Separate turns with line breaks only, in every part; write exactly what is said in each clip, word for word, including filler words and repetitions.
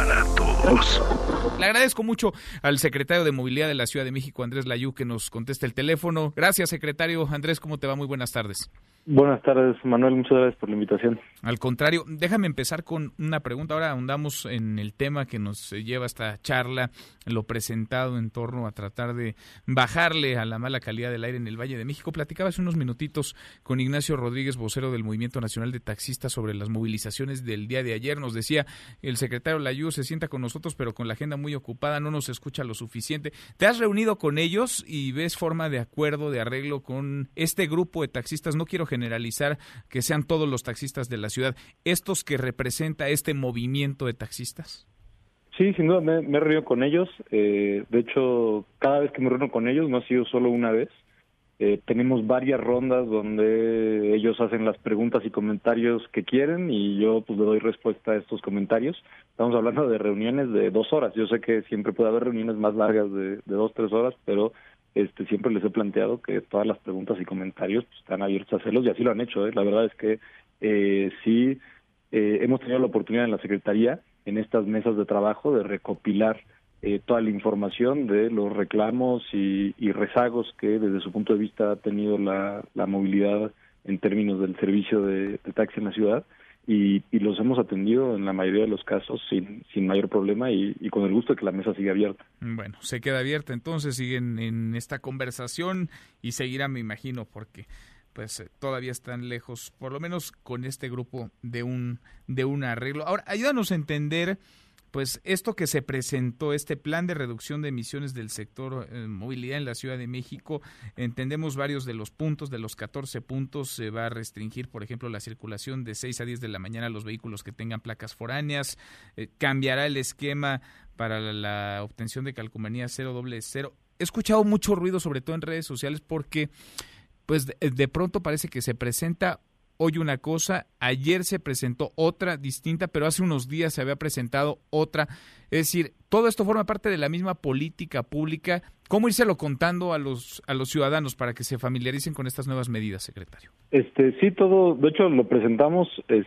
para todos.
Le agradezco mucho al secretario de Movilidad de la Ciudad de México, Andrés Layú, que nos conteste el teléfono. Gracias, secretario. Andrés, ¿cómo te va? Muy buenas tardes.
Buenas tardes, Manuel. Muchas gracias por la invitación.
Al contrario, déjame empezar con una pregunta. Ahora ahondamos en el tema que nos lleva a esta charla, lo presentado en torno a tratar de bajarle a la mala calidad del aire en el Valle de México. Platicaba hace unos minutitos con Ignacio Rodríguez, vocero del Movimiento Nacional de Taxistas, sobre las movilizaciones del día de ayer. Nos decía, el secretario Layú se sienta con nosotros, pero con la agenda muy ocupada, no nos escucha lo suficiente. ¿Te has reunido con ellos y ves forma de acuerdo, de arreglo con este grupo de taxistas? No quiero generalizar que sean todos los taxistas de la ciudad, estos que representa este movimiento de taxistas.
Sí, sin duda me, me he reunido con ellos. Eh, de hecho, cada vez que me reúno con ellos, no ha sido solo una vez. Eh, tenemos varias rondas donde ellos hacen las preguntas y comentarios que quieren y yo pues le doy respuesta a estos comentarios. Estamos hablando de reuniones de dos horas. Yo sé que siempre puede haber reuniones más largas de, de dos, tres horas, pero este siempre les he planteado que todas las preguntas y comentarios pues, están abiertos a hacerlos y así lo han hecho. ¿eh? La verdad es que eh, sí eh, hemos tenido la oportunidad en la Secretaría, en estas mesas de trabajo, de recopilar eh, toda la información de los reclamos y, y rezagos que desde su punto de vista ha tenido la, la movilidad en términos del servicio de, de taxi en la ciudad. Y, y los hemos atendido en la mayoría de los casos sin, sin mayor problema y, y con el gusto de que la mesa siga abierta.
Bueno, se queda abierta, entonces siguen en esta conversación y seguirá, me imagino, porque pues todavía están lejos, por lo menos con este grupo, de un de un arreglo. Ahora, ayúdanos a entender pues esto que se presentó, este plan de reducción de emisiones del sector eh, movilidad en la Ciudad de México. Entendemos varios de los puntos, de los catorce puntos, se va a restringir, por ejemplo, la circulación de seis a diez de la mañana a los vehículos que tengan placas foráneas, eh, cambiará el esquema para la, la obtención de calcomanía cero doble cero. He escuchado mucho ruido, sobre todo en redes sociales, porque pues de, de pronto parece que se presenta hoy una cosa, ayer se presentó otra distinta, pero hace unos días se había presentado otra. Es decir, todo esto forma parte de la misma política pública. ¿Cómo írselo contando a los a los ciudadanos para que se familiaricen con estas nuevas medidas, secretario?
Este sí, todo, de hecho lo presentamos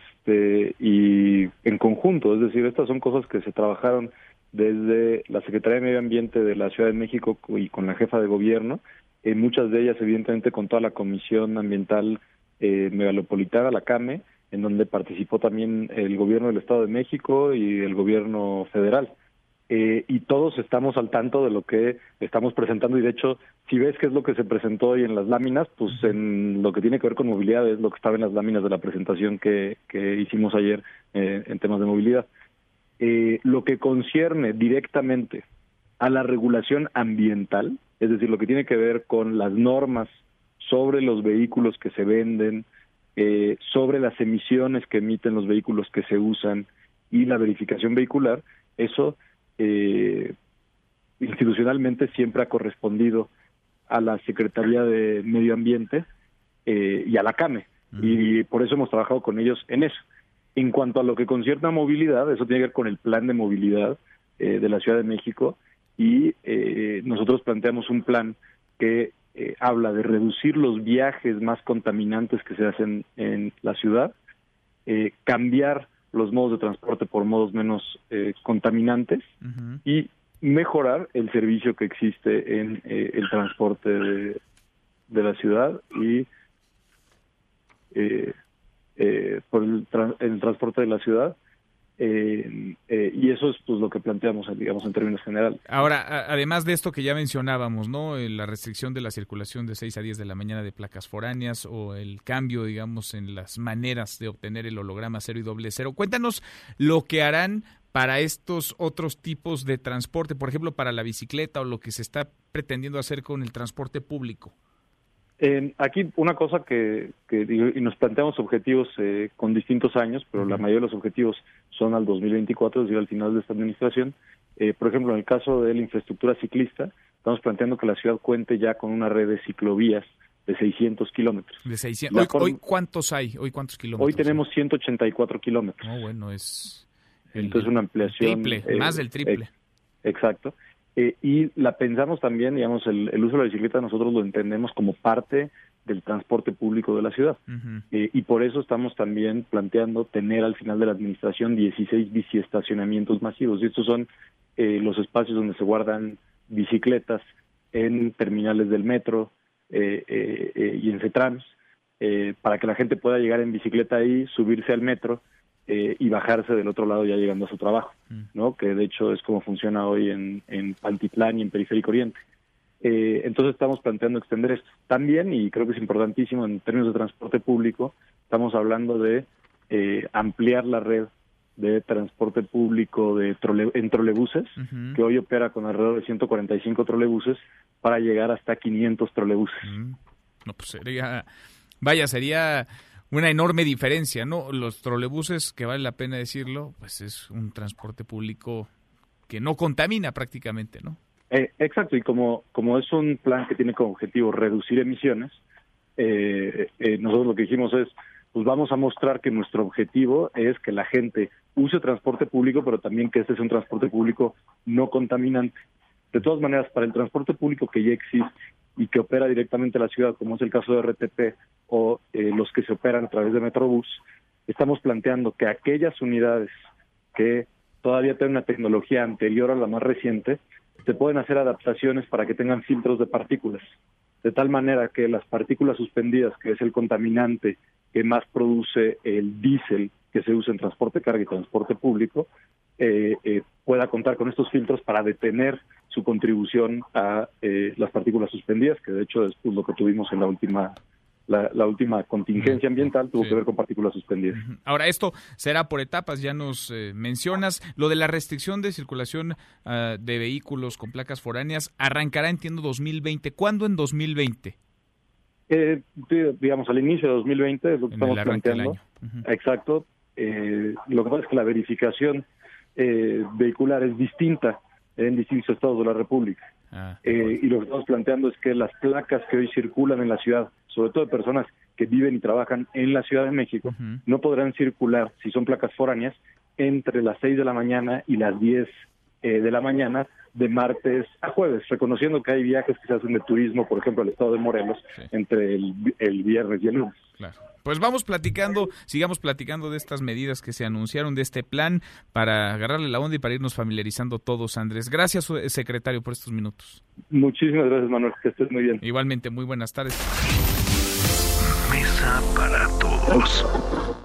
este y en conjunto, es decir, estas son cosas que se trabajaron desde la Secretaría de Medio Ambiente de la Ciudad de México y con la jefa de gobierno, eh, muchas de ellas evidentemente con toda la Comisión Ambiental Eh, megalopolitana, la CAME, en donde participó también el gobierno del Estado de México y el gobierno federal. Eh, y todos estamos al tanto de lo que estamos presentando y de hecho, si ves qué es lo que se presentó hoy en las láminas, pues en lo que tiene que ver con movilidad es lo que estaba en las láminas de la presentación que, que hicimos ayer eh, en temas de movilidad. Eh, lo que concierne directamente a la regulación ambiental, es decir, lo que tiene que ver con las normas sobre los vehículos que se venden, eh, sobre las emisiones que emiten los vehículos que se usan y la verificación vehicular, eso eh, institucionalmente siempre ha correspondido a la Secretaría de Medio Ambiente eh, y a la CAME, uh-huh. Y por eso hemos trabajado con ellos en eso. En cuanto a lo que concierne a movilidad, eso tiene que ver con el plan de movilidad eh, de la Ciudad de México y eh, nosotros planteamos un plan que Eh, habla de reducir los viajes más contaminantes que se hacen en la ciudad, eh, cambiar los modos de transporte por modos menos eh, contaminantes uh-huh. y mejorar el servicio que existe en eh, el transporte de, de la ciudad y eh, eh, por el, tra- el transporte de la ciudad. Eh, eh, y eso es pues lo que planteamos, digamos, en términos generales.
Ahora, a, además de esto que ya mencionábamos, ¿no? La restricción de la circulación de seis a diez de la mañana de placas foráneas o el cambio, digamos, en las maneras de obtener el holograma cero y doble cero. Cuéntanos lo que harán para estos otros tipos de transporte, por ejemplo, para la bicicleta o lo que se está pretendiendo hacer con el transporte público.
Eh, aquí una cosa que, que y nos planteamos objetivos eh, con distintos años, pero uh-huh. la mayoría de los objetivos son al dos mil veinticuatro, es decir, al final de esta administración. Eh, por ejemplo, en el caso de la infraestructura ciclista, estamos planteando que la ciudad cuente ya con una red de ciclovías de seiscientos kilómetros.
De seiscientos. Hoy, forma, hoy ¿cuántos hay? ¿Hoy cuántos kilómetros?
Hoy tenemos ciento ochenta y cuatro kilómetros.
No, bueno, es...
Entonces una ampliación...
Triple,
eh,
más del triple.
Eh, exacto. Eh, y la pensamos también, digamos, el, el uso de la bicicleta nosotros lo entendemos como parte del transporte público de la ciudad. Uh-huh. Eh, y por eso estamos también planteando tener al final de la administración dieciséis biciestacionamientos masivos. Y estos son eh, los espacios donde se guardan bicicletas en terminales del metro eh, eh, eh, y en CETRANS, eh, para que la gente pueda llegar en bicicleta ahí, subirse al metro eh, y bajarse del otro lado ya llegando a su trabajo, ¿no? Que de hecho es como funciona hoy en, en Pantitlán y en Periférico Oriente. Eh, entonces estamos planteando extender esto. También, y creo que es importantísimo en términos de transporte público, estamos hablando de eh, ampliar la red de transporte público de trole, en trolebuses, uh-huh. que hoy opera con alrededor de ciento cuarenta y cinco trolebuses, para llegar hasta quinientos trolebuses.
Uh-huh. No, pues sería, vaya, sería una enorme diferencia, ¿no? Los trolebuses, que vale la pena decirlo, pues es un transporte público que no contamina prácticamente, ¿no?
Eh, exacto, y como, como es un plan que tiene como objetivo reducir emisiones, eh, eh, nosotros lo que dijimos es, pues vamos a mostrar que nuestro objetivo es que la gente use transporte público, pero también que este sea un transporte público no contaminante. De todas maneras, para el transporte público que ya existe y que opera directamente en la ciudad, como es el caso de R T P o eh, los que se operan a través de Metrobús, estamos planteando que aquellas unidades que todavía tienen una tecnología anterior a la más reciente, se pueden hacer adaptaciones para que tengan filtros de partículas, de tal manera que las partículas suspendidas, que es el contaminante que más produce el diésel que se usa en transporte carga y transporte público, eh, eh, pueda contar con estos filtros para detener su contribución a eh, las partículas suspendidas, que de hecho es pues, lo que tuvimos en la última la, la última contingencia ambiental, tuvo sí. que ver con partículas suspendidas.
Ahora, esto será por etapas, ya nos eh, mencionas, lo de la restricción de circulación uh, de vehículos con placas foráneas, arrancará, entiendo, dos mil veinte. ¿Cuándo en dos mil veinte?
Eh, digamos, al inicio de dos mil veinte es lo que en estamos planteando. Uh-huh. Exacto. Eh, lo que pasa es que la verificación eh, vehicular es distinta en distintos estados de la República. Ah, eh, y lo que estamos planteando es que las placas que hoy circulan en la ciudad, sobre todo de personas que viven y trabajan en la Ciudad de México, uh-huh. no podrán circular, si son placas foráneas, entre las seis de la mañana y las diez eh, de la mañana, de martes a jueves, reconociendo que hay viajes que se hacen de turismo, por ejemplo, al estado de Morelos, sí. entre el, el viernes y el lunes.
Claro. Pues vamos platicando, sigamos platicando de estas medidas que se anunciaron, de este plan, para agarrarle la onda y para irnos familiarizando todos, Andrés. Gracias, secretario, por estos minutos.
Muchísimas gracias, Manuel, que estés muy bien.
Igualmente, muy buenas tardes.
Mesa para todos.